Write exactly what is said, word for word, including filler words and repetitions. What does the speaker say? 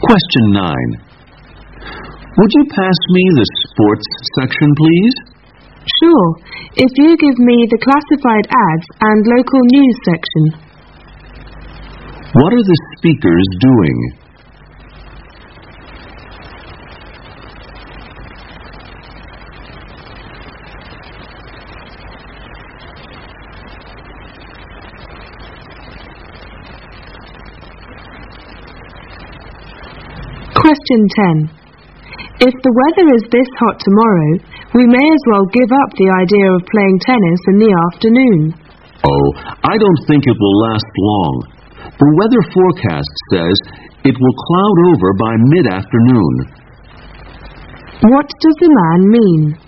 Question nine. Would you pass me the sports section, please? Sure, if you give me the classified ads and local news section. What are the speakers doing? Question ten. If the weather is this hot tomorrow, we may as well give up the idea of playing tennis in the afternoon. Oh, I don't think it will last long. The weather forecast says it will cloud over by mid-afternoon. What does the man mean?